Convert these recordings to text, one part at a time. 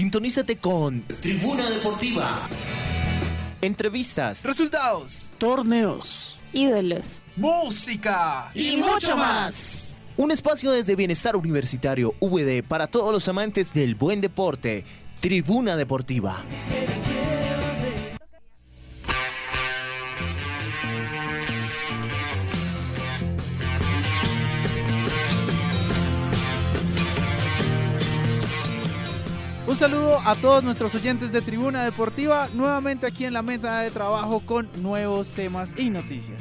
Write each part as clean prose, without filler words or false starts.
Sintonízate con Tribuna Deportiva. Entrevistas, resultados, torneos, ídolos, música y mucho más. Un espacio desde Bienestar Universitario VD para todos los amantes del buen deporte. Tribuna Deportiva. Un saludo a todos nuestros oyentes de Tribuna Deportiva, nuevamente aquí en la mesa de trabajo con nuevos temas y noticias.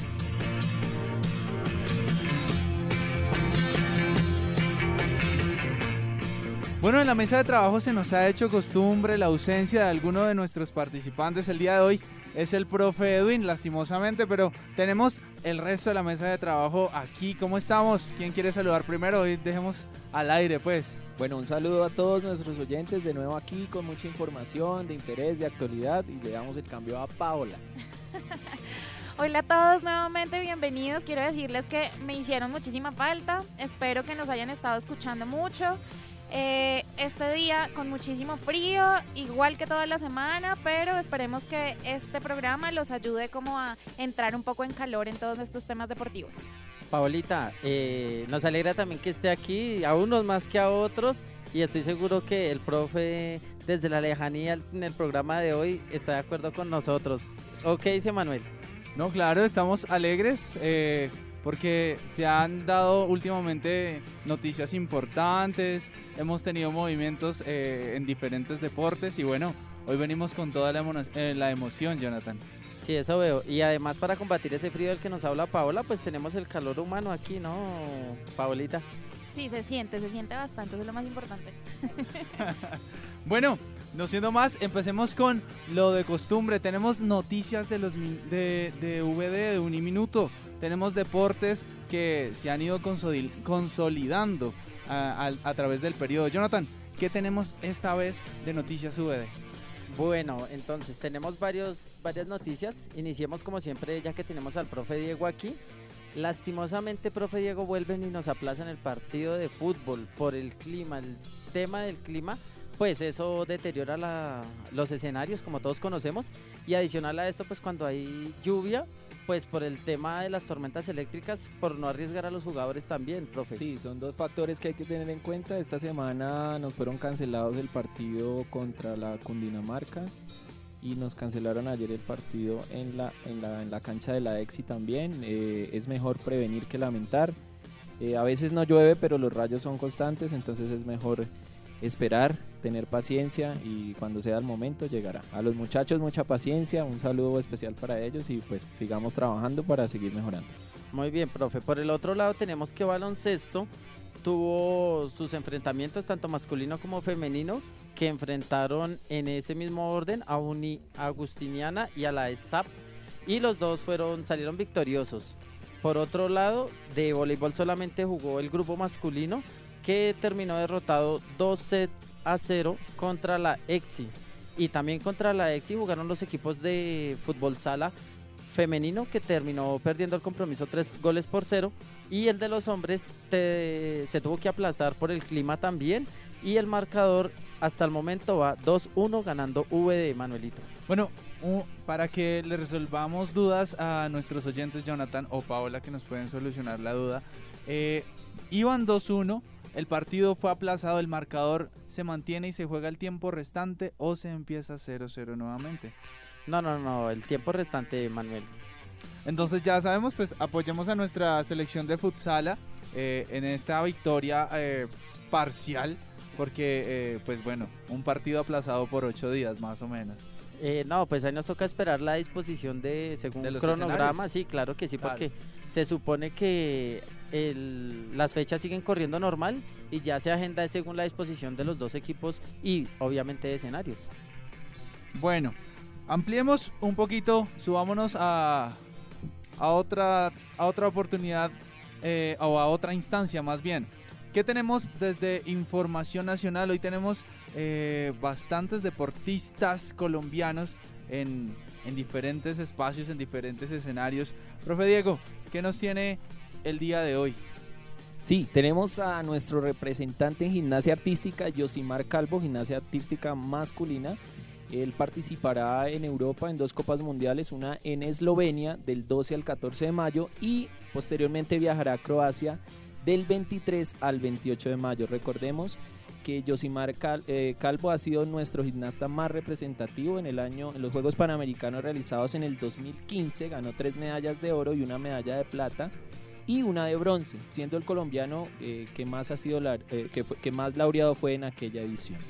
Bueno, en la mesa de trabajo se nos ha hecho costumbre la ausencia de alguno de nuestros participantes. El día de hoy es el profe Edwin, lastimosamente, pero tenemos el resto de la mesa de trabajo aquí. ¿Cómo estamos? ¿Quién quiere saludar primero? Hoy dejemos al aire, pues. Bueno, un saludo a todos nuestros oyentes de nuevo aquí con mucha información, de interés, de actualidad, y le damos el cambio a Paola. Hola a todos, nuevamente bienvenidos. Quiero decirles que me hicieron muchísima falta. Espero que nos hayan estado escuchando mucho. Este día con muchísimo frío, igual que toda la semana, pero esperemos que este programa los ayude como a entrar un poco en calor en todos estos temas deportivos. Paolita, nos alegra también que esté aquí, a unos más que a otros, y estoy seguro que el profe desde la lejanía en el programa de hoy está de acuerdo con nosotros. ¿O qué dice Manuel? No, claro, estamos alegres porque se han dado últimamente noticias importantes, hemos tenido movimientos en diferentes deportes y bueno, hoy venimos con toda la emoción, Jonathan. Sí, eso veo. Y además para combatir ese frío del que nos habla Paola, pues tenemos el calor humano aquí, ¿no, Paolita? Sí, se siente bastante, eso es lo más importante. Bueno, no siendo más, empecemos con lo de costumbre. Tenemos noticias de VD de Uniminuto. Tenemos deportes que se han ido consolidando a través del periodo. Jonathan, ¿qué tenemos esta vez de noticias VD? Bueno, entonces tenemos varias noticias. Iniciemos como siempre, ya que tenemos al profe Diego aquí. Lastimosamente, profe Diego, vuelven y nos aplazan el partido de fútbol por el clima. El tema del clima, pues eso deteriora los escenarios, como todos conocemos. Y adicional a esto, pues cuando hay lluvia, pues por el tema de las tormentas eléctricas, por no arriesgar a los jugadores también, profe. Sí, son dos factores que hay que tener en cuenta. Esta semana nos fueron cancelados el partido contra la Cundinamarca y nos cancelaron ayer el partido en la cancha de la EXI también. Es mejor prevenir que lamentar. A veces no llueve, pero los rayos son constantes, entonces es mejor esperar, tener paciencia y cuando sea el momento llegará. A los muchachos mucha paciencia, un saludo especial para ellos y pues sigamos trabajando para seguir mejorando. Muy bien, profe. Por el otro lado tenemos que baloncesto tuvo sus enfrentamientos tanto masculino como femenino que enfrentaron en ese mismo orden a Agustiniana y a la ESAP y los dos salieron victoriosos. Por otro lado, de voleibol solamente jugó el grupo masculino que terminó derrotado 2-0 contra la EXI. Y también contra la EXI jugaron los equipos de fútbol sala femenino que terminó perdiendo el compromiso 3-0. Y el de los hombres se tuvo que aplazar por el clima también. Y el marcador hasta el momento va 2-1 ganando VD, Manuelito. Bueno, para que le resolvamos dudas a nuestros oyentes, Jonathan o Paola, que nos pueden solucionar la duda, iban 2-1. El partido fue aplazado, el marcador se mantiene y se juega el tiempo restante o se empieza 0-0 nuevamente. No, el tiempo restante, Manuel. Entonces ya sabemos, pues apoyemos a nuestra selección de futsala en esta victoria parcial, porque pues bueno, un partido aplazado por 8 días más o menos. No, pues ahí nos toca esperar la disposición según el cronograma, escenarios. Sí, claro que sí, porque se supone que las fechas siguen corriendo normal y ya se agenda según la disposición de los dos equipos y obviamente de escenarios. Bueno, ampliemos un poquito, subámonos a otra oportunidad o a otra instancia más bien. ¿Qué tenemos desde Información Nacional? Hoy tenemos bastantes deportistas colombianos en diferentes espacios, en diferentes escenarios. Profe Diego, ¿qué nos tiene el día de hoy? Sí, tenemos a nuestro representante en gimnasia artística, Yosimar Calvo, gimnasia artística masculina. Él participará en Europa en 2 Copas Mundiales, una en Eslovenia del 12 al 14 de mayo y posteriormente viajará a Croacia del 23 al 28 de mayo. Recordemos que Yosimar Calvo ha sido nuestro gimnasta más representativo en los Juegos Panamericanos realizados en el 2015, ganó 3 medallas de oro y una medalla de plata y una de bronce, siendo el colombiano que más laureado fue en aquella edición.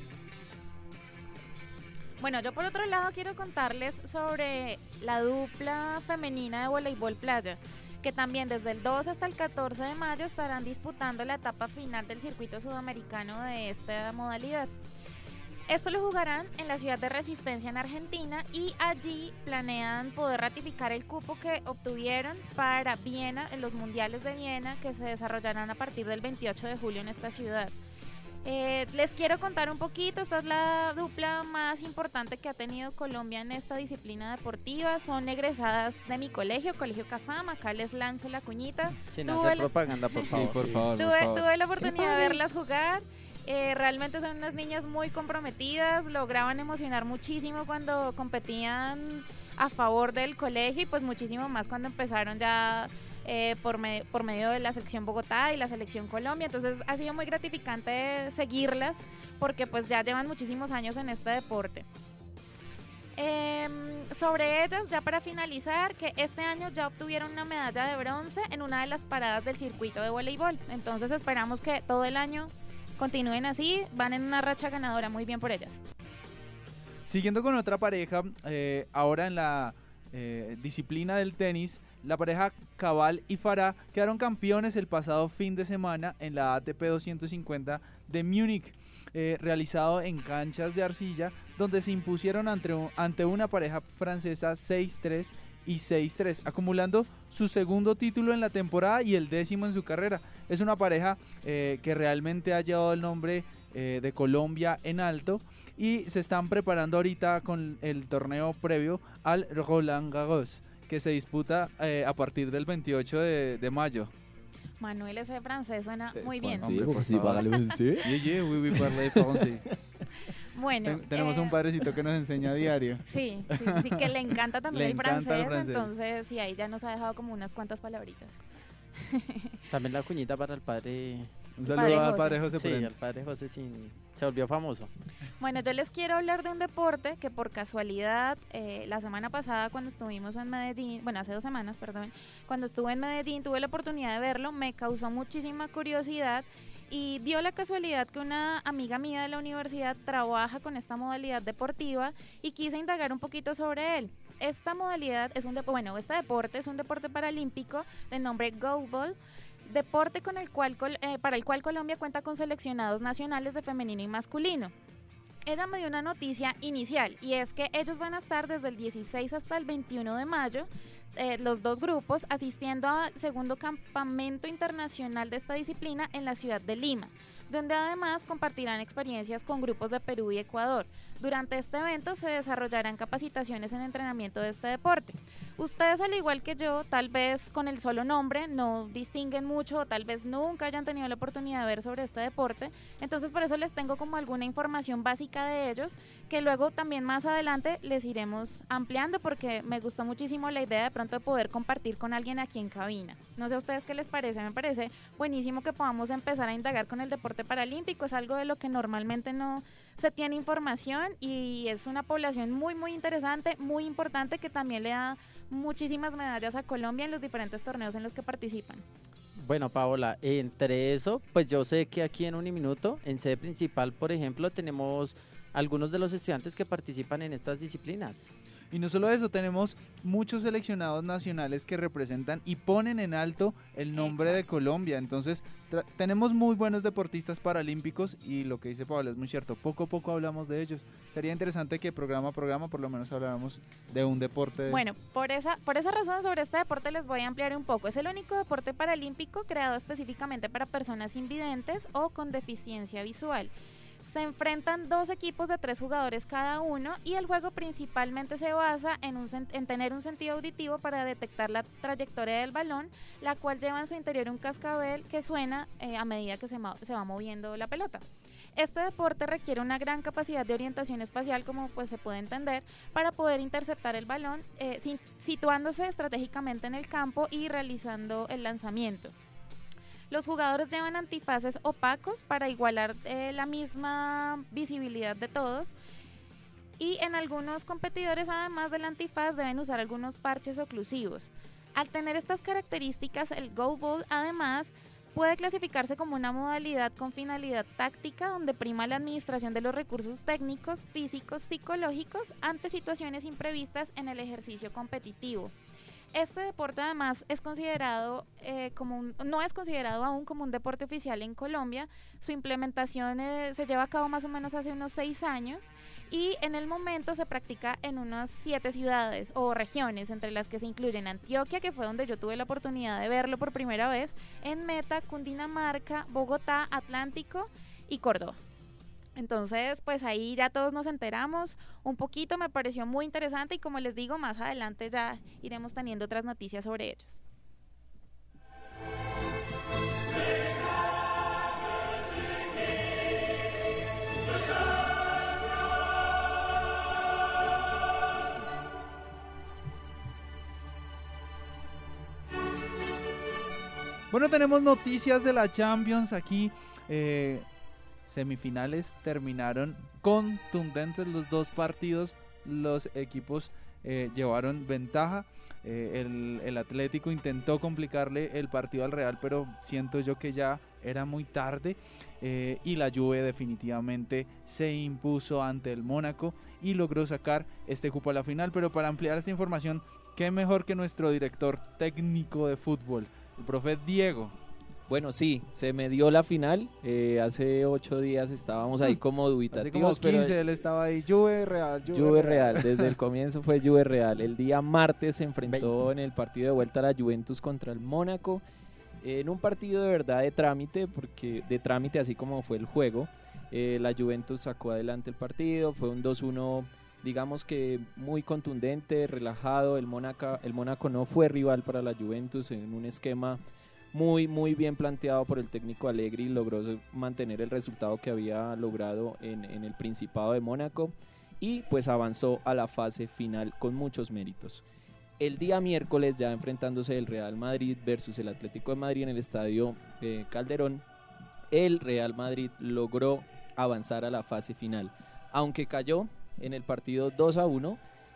Bueno, yo por otro lado quiero contarles sobre la dupla femenina de voleibol playa, que también desde el 12 hasta el 14 de mayo estarán disputando la etapa final del circuito sudamericano de esta modalidad. Esto lo jugarán en la ciudad de Resistencia en Argentina y allí planean poder ratificar el cupo que obtuvieron para Viena, en los mundiales de Viena, que se desarrollarán a partir del 28 de julio en esta ciudad. Les quiero contar un poquito, esta es la dupla más importante que ha tenido Colombia en esta disciplina deportiva, son egresadas de mi colegio, Colegio Cafam, acá les lanzo la cuñita. Sin hacer propaganda, por favor. Sí, por favor. Tuve la oportunidad de verlas jugar, realmente son unas niñas muy comprometidas, lograban emocionar muchísimo cuando competían a favor del colegio y pues muchísimo más cuando empezaron ya por medio de la selección Bogotá y la selección Colombia, entonces ha sido muy gratificante seguirlas porque pues ya llevan muchísimos años en este deporte. Sobre ellas, ya para finalizar, que este año ya obtuvieron una medalla de bronce en una de las paradas del circuito de voleibol, entonces esperamos que todo el año continúen así, van en una racha ganadora, muy bien por ellas. Siguiendo con otra pareja, ahora en la disciplina del tenis, la pareja Cabal y Farah quedaron campeones el pasado fin de semana en la ATP 250 de Múnich, realizado en canchas de arcilla, donde se impusieron ante una pareja francesa 6-3 y 6-3, acumulando su segundo título en la temporada y el 10º en su carrera. Es una pareja que realmente ha llevado el nombre de Colombia en alto y se están preparando ahorita con el torneo previo al Roland Garros, que se disputa a partir del 28 de mayo. Manuel, ese francés suena muy bien. Sí, porque sí, págale un sí. Oui, parle français. Bueno, tenemos un padrecito que nos enseña a diario. Sí, que le encanta también Le el encanta francés, el francés. Entonces sí, ahí ya nos ha dejado como unas cuantas palabritas. También la cuñita para el padre. Un saludo al padre José. Sí, al padre José se volvió famoso. Bueno, yo les quiero hablar de un deporte que por casualidad la semana pasada cuando estuvimos en Medellín, bueno, hace 2 semanas, perdón, cuando estuve en Medellín tuve la oportunidad de verlo, me causó muchísima curiosidad y dio la casualidad que una amiga mía de la universidad trabaja con esta modalidad deportiva y quise indagar un poquito sobre él. Esta modalidad es este deporte es un deporte paralímpico de nombre Goalball, deporte para el cual Colombia cuenta con seleccionados nacionales de femenino y masculino. Ella me dio una noticia inicial y es que ellos van a estar desde el 16 hasta el 21 de mayo, los 2 grupos, asistiendo al segundo campamento internacional de esta disciplina en la ciudad de Lima, donde además compartirán experiencias con grupos de Perú y Ecuador. Durante este evento se desarrollarán capacitaciones en entrenamiento de este deporte. Ustedes, al igual que yo, tal vez con el solo nombre no distinguen mucho o tal vez nunca hayan tenido la oportunidad de ver sobre este deporte, entonces por eso les tengo como alguna información básica de ellos que luego también más adelante les iremos ampliando porque me gustó muchísimo la idea de pronto de poder compartir con alguien aquí en cabina. No sé a ustedes qué les parece, me parece buenísimo que podamos empezar a indagar con el deporte paralímpico, es algo de lo que normalmente no se tiene información y es una población muy muy interesante, muy importante que también le da muchísimas medallas a Colombia en los diferentes torneos en los que participan. Bueno, Paola, entre eso, pues yo sé que aquí en Uniminuto, en sede principal, por ejemplo, tenemos algunos de los estudiantes que participan en estas disciplinas. Y no solo eso, tenemos muchos seleccionados nacionales que representan y ponen en alto el nombre de Colombia. Entonces, tenemos muy buenos deportistas paralímpicos y lo que dice Pablo es muy cierto. Poco a poco hablamos de ellos. Sería interesante que programa a programa por lo menos habláramos de un deporte. Bueno, por esa razón sobre este deporte les voy a ampliar un poco. Es el único deporte paralímpico creado específicamente para personas invidentes o con deficiencia visual. Se enfrentan dos equipos de 3 jugadores cada uno y el juego principalmente se basa en tener un sentido auditivo para detectar la trayectoria del balón, la cual lleva en su interior un cascabel que suena a medida que se va moviendo la pelota. Este deporte requiere una gran capacidad de orientación espacial, como pues se puede entender, para poder interceptar el balón, situándose estratégicamente en el campo y realizando el lanzamiento. Los jugadores llevan antifaces opacos para igualar la misma visibilidad de todos. Y en algunos competidores, además del antifaz, deben usar algunos parches oclusivos. Al tener estas características, el Go Ball, además, puede clasificarse como una modalidad con finalidad táctica, donde prima la administración de los recursos técnicos, físicos, psicológicos ante situaciones imprevistas en el ejercicio competitivo. Este deporte además es considerado no es considerado aún como un deporte oficial en Colombia. Su implementación se lleva a cabo más o menos hace unos 6 años y en el momento se practica en unas 7 ciudades o regiones, entre las que se incluyen Antioquia, que fue donde yo tuve la oportunidad de verlo por primera vez, en Meta, Cundinamarca, Bogotá, Atlántico y Córdoba. Entonces, pues ahí ya todos nos enteramos un poquito, me pareció muy interesante y como les digo, más adelante ya iremos teniendo otras noticias sobre ellos. Bueno, tenemos noticias de la Champions aquí. Semifinales terminaron contundentes los dos partidos, los equipos llevaron ventaja, el Atlético intentó complicarle el partido al Real, pero siento yo que ya era muy tarde, y la Juve definitivamente se impuso ante el Mónaco y logró sacar este cupo a la final. Pero para ampliar esta información, qué mejor que nuestro director técnico de fútbol, el profe Diego. Bueno, sí, se me dio la final. Hace 8 días estábamos ahí como dubitativos. Hace como 15 pero él estaba ahí, Juve Real. Juve Real, desde el comienzo fue Juve Real. El día martes se enfrentó en el partido de vuelta la Juventus contra el Mónaco. En un partido de verdad de trámite, así como fue el juego. La Juventus sacó adelante el partido, fue un 2-1, digamos que muy contundente, relajado. El Mónaco no fue rival para la Juventus en un esquema muy bien planteado por el técnico Allegri. Logró mantener el resultado que había logrado en el Principado de Mónaco y pues avanzó a la fase final con muchos méritos. El día miércoles, ya enfrentándose el Real Madrid versus el Atlético de Madrid en el estadio Calderón, el Real Madrid logró avanzar a la fase final, aunque cayó en el partido 2-1.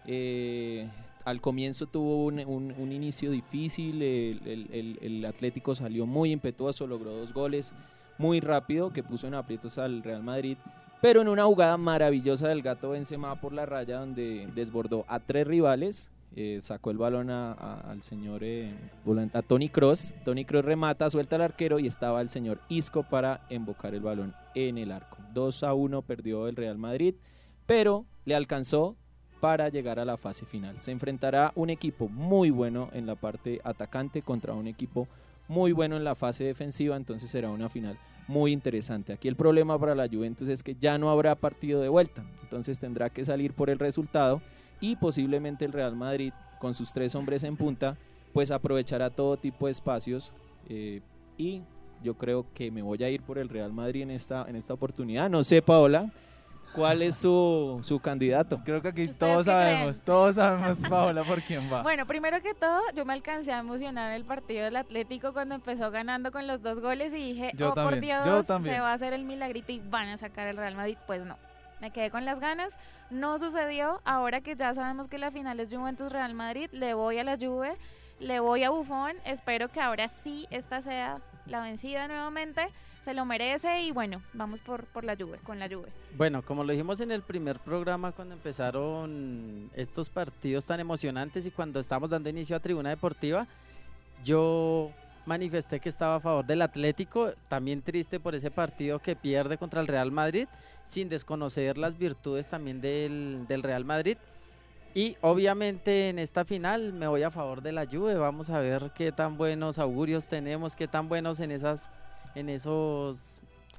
Al comienzo tuvo un inicio difícil, el Atlético salió muy impetuoso, logró 2 goles muy rápido que puso en aprietos al Real Madrid, pero en una jugada maravillosa del Gato Benzema por la raya, donde desbordó a 3 rivales, sacó el balón al señor a Toni Kroos. Toni Kroos remata, suelta al arquero y estaba el señor Isco para embocar el balón en el arco. 2-1 perdió el Real Madrid, pero le alcanzó para llegar a la fase final. Se enfrentará un equipo muy bueno en la parte atacante contra un equipo muy bueno en la fase defensiva, entonces será una final muy interesante. Aquí el problema para la Juventus es que ya no habrá partido de vuelta, entonces tendrá que salir por el resultado y posiblemente el Real Madrid, con sus 3 hombres en punta, pues aprovechará todo tipo de espacios, y yo creo que me voy a ir por el Real Madrid en esta oportunidad. No sé, Paola, ¿cuál es su candidato? Creo que aquí ¿Ustedes todos sabemos, Paola, por quién va. Bueno, primero que todo, yo me alcancé a emocionar en el partido del Atlético cuando empezó ganando con los 2 goles y dije, por Dios, se va a hacer el milagrito y van a sacar el Real Madrid. Pues no, me quedé con las ganas, no sucedió. Ahora que ya sabemos que la final es Juventus-Real Madrid, le voy a la Juve, le voy a Buffon. Espero que ahora sí esta sea la vencida nuevamente. Se lo merece y bueno, vamos por la Juve, con la Juve. Bueno, como lo dijimos en el primer programa cuando empezaron estos partidos tan emocionantes y cuando estábamos dando inicio a Tribuna Deportiva, yo manifesté que estaba a favor del Atlético, también triste por ese partido que pierde contra el Real Madrid, sin desconocer las virtudes también del Real Madrid. Y obviamente en esta final me voy a favor de la Juve. Vamos a ver qué tan buenos augurios tenemos, qué tan buenos en esos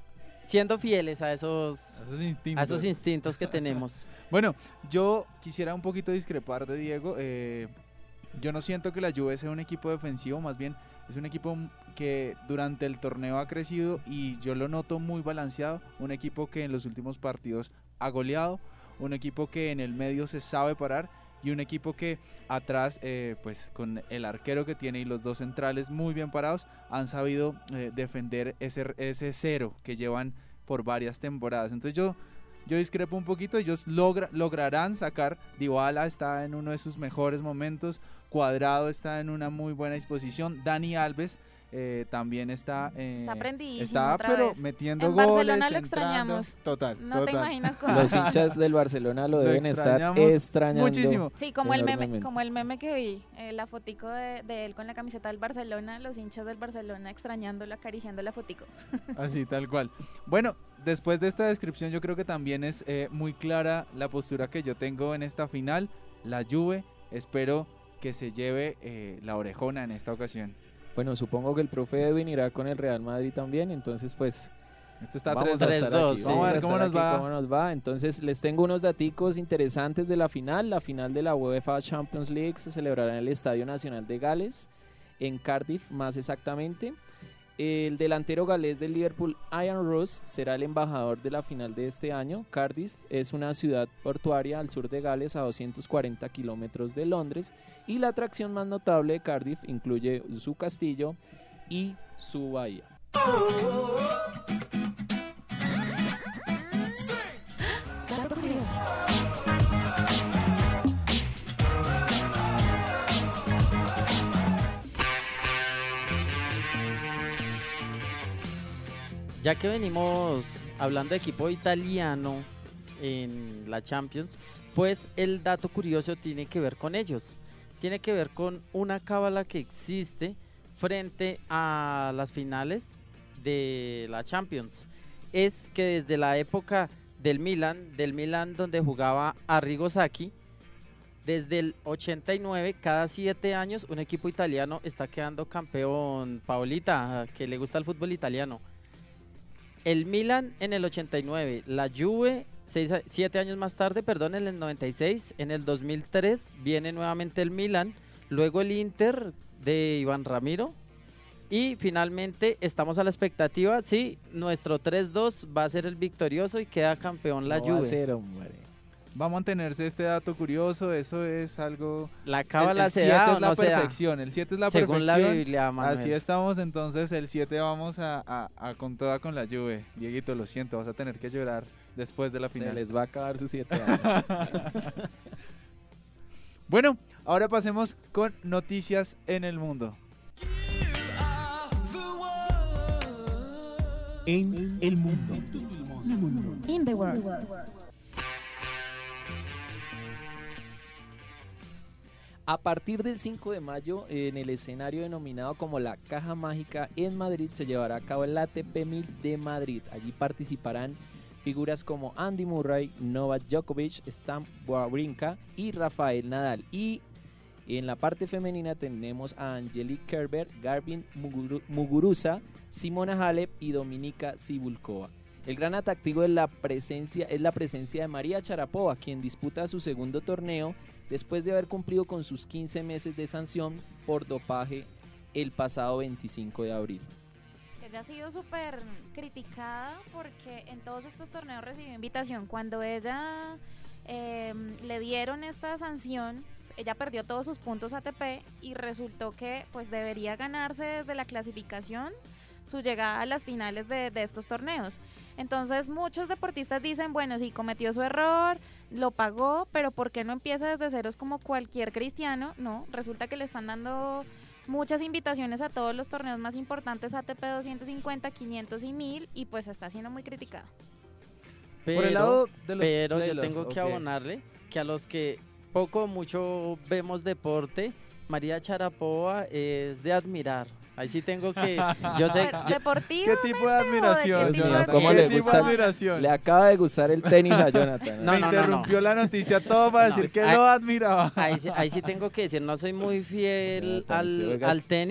siendo fieles a esos instintos. que tenemos. Bueno, yo quisiera un poquito discrepar de Diego. Yo no siento que la Juve sea un equipo defensivo, más bien es un equipo que durante el torneo ha crecido y yo lo noto muy balanceado. Un equipo que en los últimos partidos ha goleado, un equipo que en el medio se sabe parar y un equipo que atrás, pues con el arquero que tiene y los dos centrales muy bien parados, han sabido defender ese cero que llevan por varias temporadas. Entonces yo discrepo un poquito. Ellos lograrán sacar. Dybala está en uno de sus mejores momentos, Cuadrado está en una muy buena disposición, Dani Alves también está prendidísimo está otra pero vez. metiendo En goles, Barcelona lo entrando. extrañamos. Total. No te imaginas cómo. Los hinchas del Barcelona lo deben estar extrañamos extrañando muchísimo. Sí, como el enormemente. meme que vi, la fotico de él con la camiseta del Barcelona, los hinchas del Barcelona extrañándolo, acariciando la fotico. Así, tal cual. Bueno, después de esta descripción yo creo que también es muy clara la postura que yo tengo en esta final. La Juve, espero que se lleve la orejona en esta ocasión. Bueno, supongo que el profe Edwin irá con el Real Madrid también, entonces pues Esto está vamos a 3-2. estar 3-2, aquí, sí. Vamos a ver cómo nos va. cómo nos va. Entonces les tengo unos daticos interesantes de la final de la UEFA Champions League se celebrará en el Estadio Nacional de Gales, en Cardiff más exactamente. El delantero galés del Liverpool, Ian Rush, será el embajador de la final de este año. Cardiff es una ciudad portuaria al sur de Gales, a 240 kilómetros de Londres, y la atracción más notable de Cardiff incluye su castillo y su bahía. Dato curioso. Ya que venimos hablando de equipo italiano en la Champions, pues el dato curioso tiene que ver con ellos. Tiene que ver con una cábala que existe frente a las finales de la Champions. Es que desde la época del Milan donde jugaba Arrigo Sacchi, desde el 89, cada 7 años, un equipo italiano está quedando campeón. Paolita, que le gusta el fútbol italiano. El Milan en el 89, la Juve 7 años más tarde, en el 96, en el 2003 viene nuevamente el Milan, luego el Inter de Iván Ramiro y finalmente estamos a la expectativa, sí, nuestro 3-2 va a ser el victorioso y queda campeón la No va a Juve. ser, hombre. Va a mantenerse este dato curioso, eso es algo... La cábala el se 7 da o es la no se da, perfección, el 7 es la según la perfección. Biblia, Manuel. Así estamos, entonces el 7 vamos a con toda con la Juve. Dieguito, lo siento, vas a tener que llorar después de la Se final. les va a acabar sus 7 años. Bueno, ahora pasemos con noticias en el mundo. En el mundo. In the world. A partir del 5 de mayo, en el escenario denominado como la Caja Mágica en Madrid, se llevará a cabo el ATP 1000 de Madrid. Allí participarán figuras como Andy Murray, Novak Djokovic, Stan Wawrinka y Rafael Nadal. Y en la parte femenina tenemos a Angelique Kerber, Garbiñe Muguruza, Simona Halep y Dominika Cibulkova. El gran atractivo es la presencia de María Sharapova, quien disputa su segundo torneo después de haber cumplido con sus 15 meses de sanción por dopaje el pasado 25 de abril. Ella ha sido súper criticada porque en todos estos torneos recibió invitación. Cuando ella le dieron esta sanción, ella perdió todos sus puntos ATP y resultó que pues debería ganarse desde la clasificación su llegada a las finales de estos torneos. Entonces muchos deportistas dicen, bueno, sí, cometió su error, lo pagó, pero ¿por qué no empieza desde ceros como cualquier cristiano? No, resulta que le están dando muchas invitaciones a todos los torneos más importantes, ATP 250, 500 y 1000, y pues está siendo muy criticada. Por el lado de los Pero yo playoffs, tengo que ok. abonarle que a los que poco o mucho vemos deporte, María Sharapova es de admirar. Ahí sí tengo que... Yo sé... ¿Deportivo? ¿Qué tipo de admiración, tipo de Jonathan? ¿Cómo ¿Qué le tipo gusta? de admiración? Le acaba de gustar el tenis a Jonathan. No, Me no, interrumpió la noticia todo para No. decir que Ahí- lo admiraba. Ahí sí tengo que decir, no soy muy fiel Jonathan, si juegas- al tenis,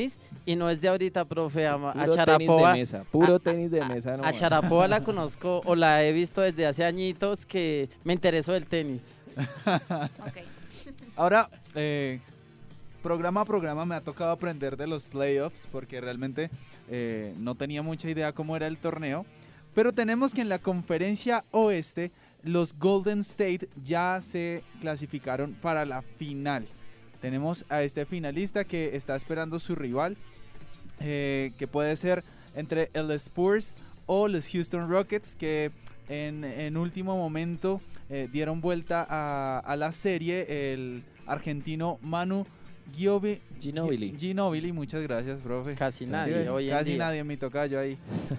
Y no es de ahorita, profe, a Puro tenis de Sharapova. mesa, puro tenis de mesa. A nomás. Sharapova la conozco o la he visto desde hace añitos que me interesó el tenis. Ok. Ahora, programa a programa me ha tocado aprender de los playoffs porque realmente no tenía mucha idea cómo era el torneo. Pero tenemos que en la conferencia oeste los Golden State ya se clasificaron para la final. Tenemos a este finalista que está esperando su rival, que puede ser entre el Spurs o los Houston Rockets, que en último momento dieron vuelta a la serie. El argentino Manu Ginóbili, muchas gracias, profe. Casi nadie Sí, hoy en casi día. nadie, mi tocayo ahí.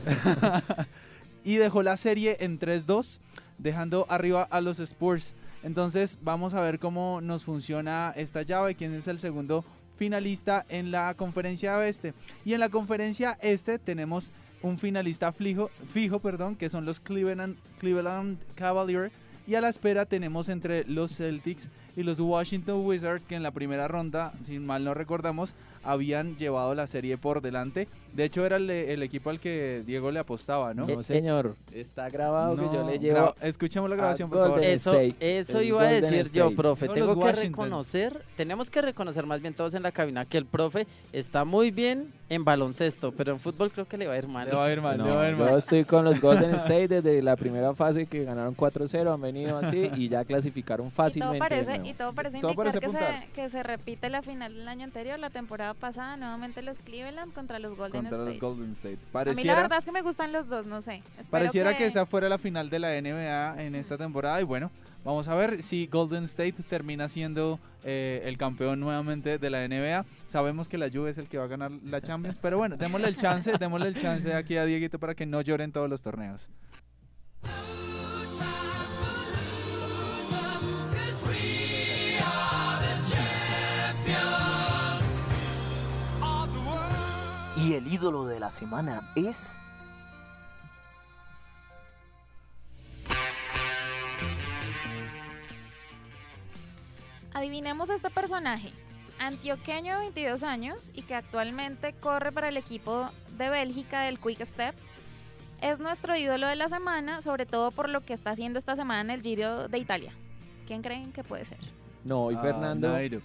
Y dejó la serie en 3-2, dejando arriba a los Spurs. Entonces vamos a ver cómo nos funciona esta llave, quién es el segundo finalista en la conferencia oeste. Y en la conferencia este tenemos un finalista fijo, que son los Cleveland Cavaliers. Y a la espera tenemos entre los Celtics y los Washington Wizards, que en la primera ronda, si mal no recordamos, habían llevado la serie por delante. De hecho, era el equipo al que Diego le apostaba, ¿no? No, señor, está grabado que yo le llevo. Escuchemos la grabación, a por favor. Golden Eso State, iba a el decir Golden yo, State. profe. Son los Tenemos que reconocer más bien todos en la cabina que el profe está muy bien en baloncesto, pero en fútbol creo que le va a ir mal. Le va a ir mal, No, le va a ir yo mal. estoy con los Golden State desde la primera fase que ganaron 4-0, han venido así y ya clasificaron Y todo fácilmente. de parece, nuevo. y todo parece Todo indicar parece apuntar. que se repite la final del año anterior, la temporada pasada, nuevamente los Cleveland contra los Golden Contra los State. Golden State. A mí la verdad es que me gustan los dos, no sé. Espero Pareciera que esa fuera la final de la NBA en esta temporada. Y bueno, vamos a ver si Golden State termina siendo el campeón nuevamente de la NBA. Sabemos que la Juve es el que va a ganar la Champions, pero bueno, démosle el chance aquí a Dieguito para que no llore en todos los torneos. Y el ídolo de la semana es... Adivinemos este personaje, antioqueño de 22 años y que actualmente corre para el equipo de Bélgica del Quick Step. Es nuestro ídolo de la semana, sobre todo por lo que está haciendo esta semana en el Giro de Italia. ¿Quién creen que puede ser? No, y Fernando. Nairo.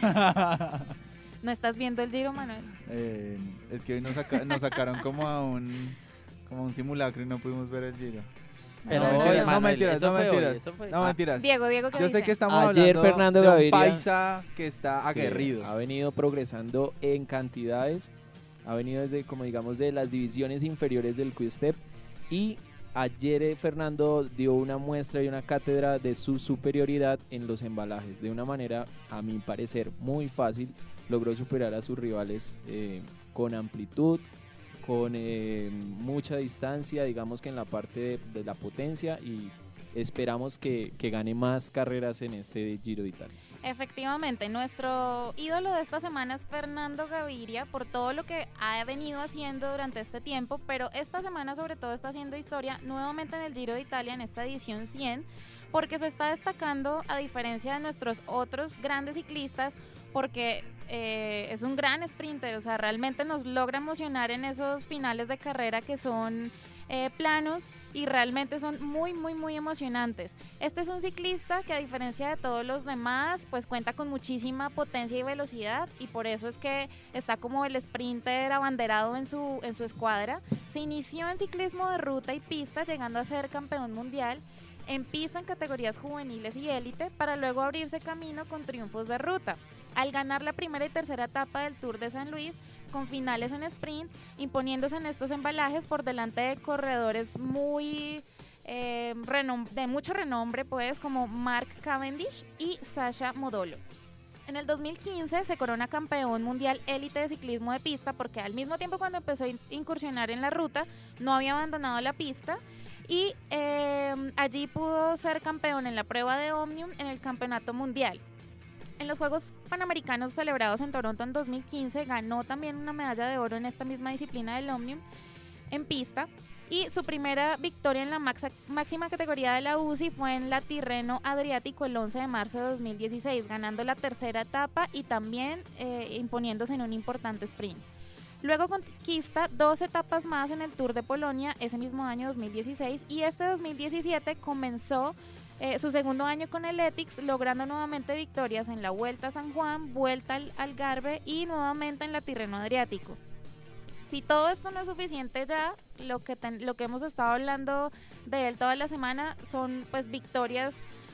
¿No estás viendo el Giro, Manuel? Es que hoy nos sacaron como a un simulacro y no pudimos ver el Giro. Pero no, hoy, mentiras, no Manuel, mentiras, eso no fue hoy, mentiras. eso fue. No mentiras. Diego, ¿qué Yo dice? sé que estamos Ayer hablando Fernando de un Gaviria- paisa que está Sí, aguerrido. ha venido progresando en cantidades, ha venido desde, como digamos, de las divisiones inferiores del Quick Step y ayer Fernando dio una muestra y una cátedra de su superioridad en los embalajes. De una manera, a mi parecer, muy fácil, logró superar a sus rivales con amplitud, con mucha distancia, digamos que en la parte de la potencia, y esperamos que gane más carreras en este Giro de Italia. Efectivamente, nuestro ídolo de esta semana es Fernando Gaviria por todo lo que ha venido haciendo durante este tiempo, pero esta semana sobre todo está haciendo historia nuevamente en el Giro de Italia en esta edición 100, porque se está destacando a diferencia de nuestros otros grandes ciclistas, porque es un gran sprinter, o sea, realmente nos logra emocionar en esos finales de carrera que son planos y realmente son muy, muy, muy emocionantes. Este es un ciclista que a diferencia de todos los demás, pues cuenta con muchísima potencia y velocidad y por eso es que está como el sprinter abanderado en su escuadra. Se inició en ciclismo de ruta y pista, llegando a ser campeón mundial en pista en categorías juveniles y élite, para luego abrirse camino con triunfos de ruta. Al ganar la primera y tercera etapa del Tour de San Luis, con finales en sprint, imponiéndose en estos embalajes por delante de corredores muy de mucho renombre, pues, como Mark Cavendish y Sasha Modolo. En el 2015 se corona campeón mundial élite de ciclismo de pista, porque al mismo tiempo cuando empezó a incursionar en la ruta, no había abandonado la pista, y allí pudo ser campeón en la prueba de Omnium en el campeonato mundial. En los Juegos Panamericanos celebrados en Toronto en 2015 ganó también una medalla de oro en esta misma disciplina del Omnium en pista, y su primera victoria en la máxima categoría de la UCI fue en la Tirreno Adriático el 11 de marzo de 2016, ganando la tercera etapa y también imponiéndose en un importante sprint. Luego conquista 2 etapas más en el Tour de Polonia ese mismo año 2016 y este 2017 comenzó su segundo año con el Ethics, logrando nuevamente victorias en la Vuelta a San Juan, Vuelta al Algarve y nuevamente en la Tirreno Adriático. Si todo esto no es suficiente ya, lo que hemos estado hablando de él toda la semana son pues victorias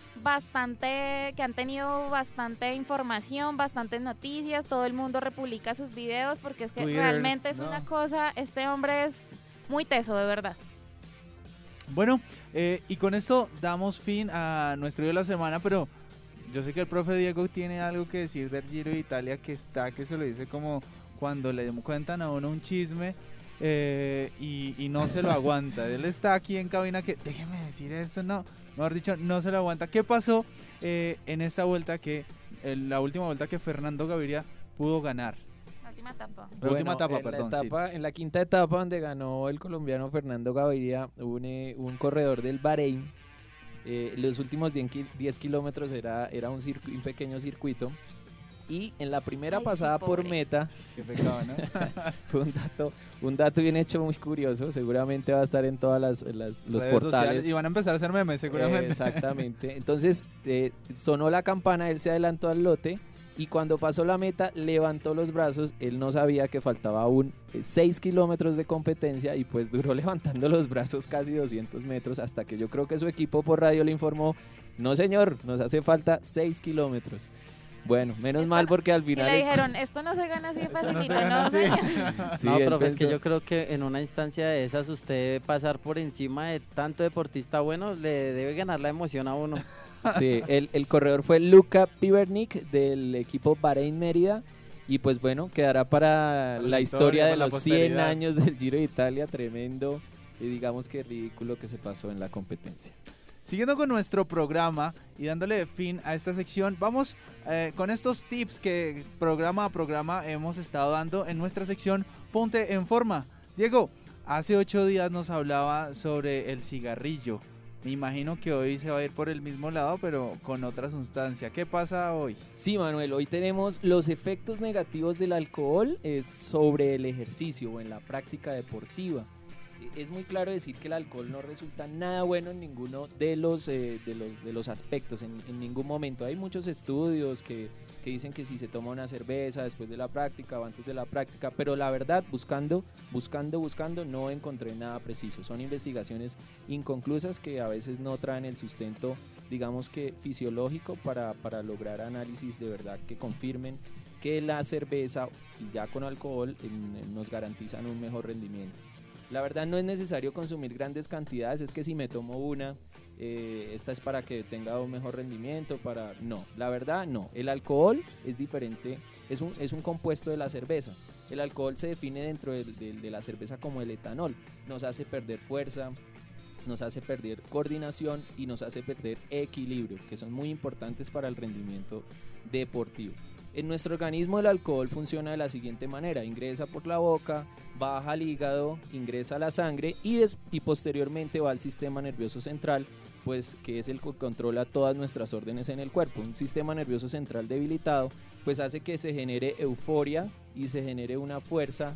que han tenido bastante información, bastantes noticias, todo el mundo republica sus videos porque es que Twitter, realmente es ¿no? una cosa, este hombre es muy teso, de verdad. Bueno, y con esto damos fin a nuestro video de la semana, pero yo sé que el profe Diego tiene algo que decir del Giro de Italia que se lo dice como cuando le cuentan a uno un chisme y no se lo aguanta. Él está aquí en cabina que, déjeme decir esto, no, mejor dicho, no se lo aguanta. ¿Qué pasó en esta vuelta la última vuelta que Fernando Gaviria pudo ganar? La última etapa. La última etapa, en perdón. En la quinta etapa donde ganó el colombiano Fernando Gaviria, un corredor del Bahrein. Los últimos 10 kilómetros era un pequeño circuito. Y en la primera pasada por meta, Qué pecado, ¿no? fue un dato bien hecho, muy curioso. Seguramente va a estar en todas los Redes portales. sociales, y van a empezar a hacer memes seguramente. Exactamente. Entonces sonó la campana, él se adelantó al lote y cuando pasó la meta levantó los brazos. Él no sabía que faltaba aún 6 kilómetros de competencia y pues duró levantando los brazos casi 200 metros hasta que yo creo que su equipo por radio le informó: no señor, nos hace falta 6 kilómetros. Bueno, menos mal porque al Y final... le dijeron, esto no se gana así de Esto no se facilito, gana no, así. señor. Sí, no, él profe, es que pensó- yo creo que en una instancia de esas usted pasar por encima de tanto deportista bueno le debe ganar la emoción a uno. Sí, el corredor fue Luka Pivernik del equipo Bahrein Mérida y pues bueno, quedará para la historia de para la los 100 posteridad. años del Giro de Italia. Tremendo y digamos que ridículo que se pasó en la competencia. Siguiendo con nuestro programa y dándole fin a esta sección, vamos con estos tips que programa a programa hemos estado dando en nuestra sección Ponte en Forma. Diego, hace 8 días nos hablaba sobre el cigarrillo. Me imagino que hoy se va a ir por el mismo lado, pero con otra sustancia. ¿Qué pasa hoy? Sí, Manuel, hoy tenemos los efectos negativos del alcohol sobre el ejercicio o en la práctica deportiva. Es muy claro decir que el alcohol no resulta nada bueno en ninguno de los aspectos, en ningún momento. Hay muchos estudios que dicen que si se toma una cerveza después de la práctica o antes de la práctica, pero la verdad, buscando, no encontré nada preciso. Son investigaciones inconclusas que a veces no traen el sustento, digamos que fisiológico, para lograr análisis de verdad que confirmen que la cerveza y ya con alcohol nos garantizan un mejor rendimiento. La verdad no es necesario consumir grandes cantidades, es que si me tomo una, esta es para que tenga un mejor rendimiento, no, la verdad no. El alcohol es diferente, es un compuesto de la cerveza. El alcohol se define dentro de la cerveza como el etanol, nos hace perder fuerza, nos hace perder coordinación y nos hace perder equilibrio, que son muy importantes para el rendimiento deportivo. En nuestro organismo el alcohol funciona de la siguiente manera: ingresa por la boca, baja al hígado, ingresa a la sangre y posteriormente va al sistema nervioso central, pues que es el que controla todas nuestras órdenes en el cuerpo. Un sistema nervioso central debilitado pues hace que se genere euforia y se genere una fuerza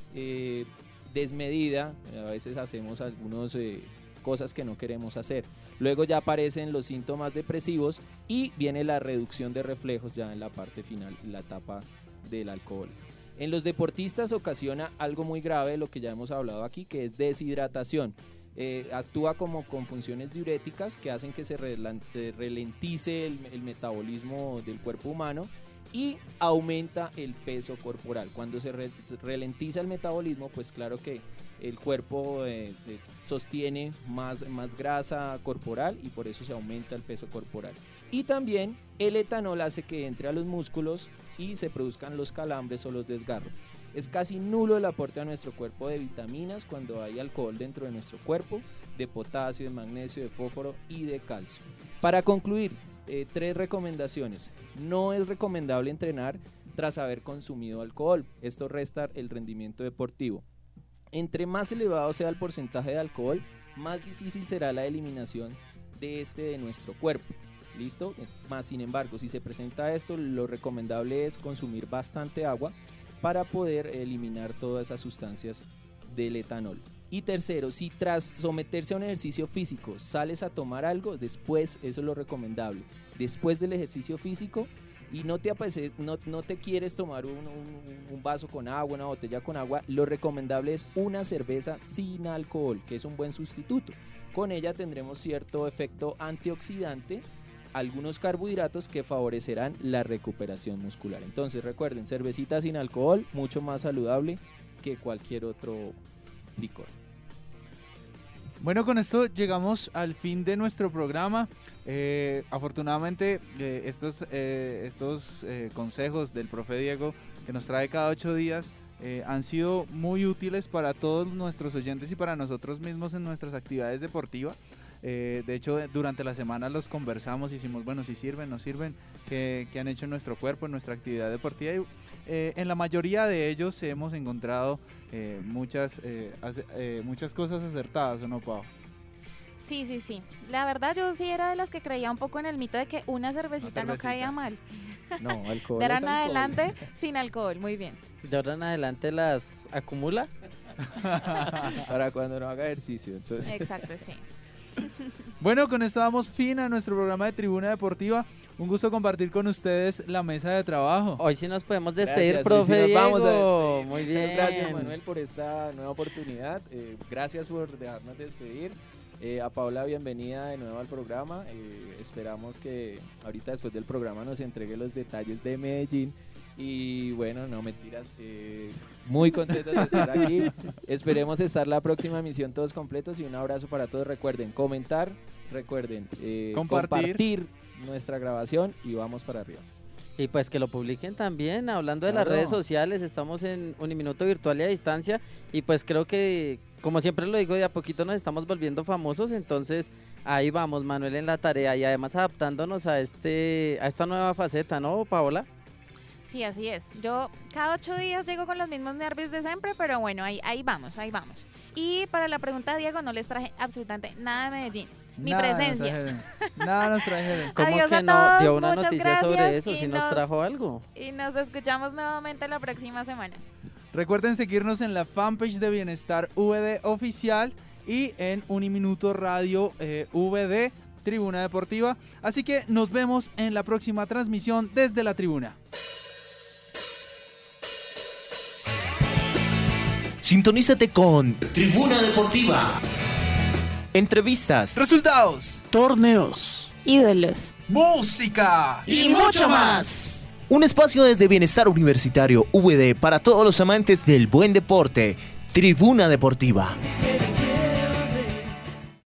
desmedida. A veces hacemos algunos cosas que no queremos hacer. Luego ya aparecen los síntomas depresivos y viene la reducción de reflejos ya en la parte final, la etapa del alcohol. En los deportistas ocasiona algo muy grave, lo que ya hemos hablado aquí, que es deshidratación. Actúa como con funciones diuréticas que hacen que se ralentice el metabolismo del cuerpo humano y aumenta el peso corporal. Cuando se ralentiza el metabolismo, pues claro que el cuerpo sostiene más grasa corporal y por eso se aumenta el peso corporal. Y también el etanol hace que entre a los músculos y se produzcan los calambres o los desgarros. Es casi nulo el aporte a nuestro cuerpo de vitaminas cuando hay alcohol dentro de nuestro cuerpo, de potasio, de magnesio, de fósforo y de calcio. Para concluir, 3 recomendaciones. No es recomendable entrenar tras haber consumido alcohol. Esto resta el rendimiento deportivo. Entre más elevado sea el porcentaje de alcohol, más difícil será la eliminación de nuestro cuerpo. ¿Listo? Más sin embargo, si se presenta esto, lo recomendable es consumir bastante agua para poder eliminar todas esas sustancias del etanol. Y tercero, si tras someterse a un ejercicio físico sales a tomar algo, después, eso es lo recomendable, después del ejercicio físico, y no te quieres tomar un vaso con agua, una botella con agua, lo recomendable es una cerveza sin alcohol, que es un buen sustituto. Con ella tendremos cierto efecto antioxidante, algunos carbohidratos que favorecerán la recuperación muscular. Entonces recuerden, cervecita sin alcohol, mucho más saludable que cualquier otro licor. Bueno, con esto llegamos al fin de nuestro programa. Afortunadamente estos consejos del profe Diego que nos trae cada 8 días han sido muy útiles para todos nuestros oyentes y para nosotros mismos en nuestras actividades deportivas. De hecho, durante la semana los conversamos, hicimos, bueno, si sirven, no sirven, qué han hecho en nuestro cuerpo, en nuestra actividad deportiva. Y, en la mayoría de ellos hemos encontrado muchas cosas acertadas, ¿o no, Pau? Sí. La verdad, yo sí era de las que creía un poco en el mito de que una cervecita no caía mal. No, alcohol. De ahora es en alcohol. adelante, sin alcohol, muy bien. De ahora en adelante las acumula. Para cuando no haga ejercicio, entonces. Exacto, sí. Bueno, con esto damos fin a nuestro programa de Tribuna Deportiva. Un gusto compartir con ustedes la mesa de trabajo. Hoy sí nos podemos despedir, Gracias, hoy sí profe nos Diego. vamos a despedir. Muy Muchas bien. gracias, Manuel, por esta nueva oportunidad. Gracias por dejarnos despedir. A Paula, bienvenida de nuevo al programa. Esperamos que ahorita después del programa nos entregue los detalles de Medellín. Y bueno, no mentiras, muy contentos de estar aquí. Esperemos estar la próxima emisión todos completos, y un abrazo para todos. Recuerden comentar, recuerden compartir nuestra grabación, y vamos para arriba. Y pues que lo publiquen también, hablando de Claro. las redes sociales. Estamos en Uniminuto Virtual y a Distancia, y pues creo que, como siempre lo digo, de a poquito nos estamos volviendo famosos. Entonces ahí vamos, Manuel, en la tarea, y además adaptándonos a esta nueva faceta, ¿no, Paola? Sí, así es. Yo cada 8 días llego con los mismos nervios de siempre, pero bueno, ahí vamos. Y para la pregunta de Diego, no les traje absolutamente nada de Medellín. Mi presencia. Nada nos trajeron. ¿Cómo Adiós que a no todos, dio una muchas noticia sobre gracias, eso? y Si nos trajo algo. Y nos escuchamos nuevamente la próxima semana. Recuerden seguirnos en la fanpage de Bienestar VD Oficial y en Uniminuto Radio VD Tribuna Deportiva. Así que nos vemos en la próxima transmisión desde la tribuna. Sintonízate con Tribuna Deportiva. Entrevistas, Resultados, torneos Ídolos. música. y mucho más. Un espacio desde Bienestar Universitario VD para todos los amantes del buen deporte. Tribuna Deportiva.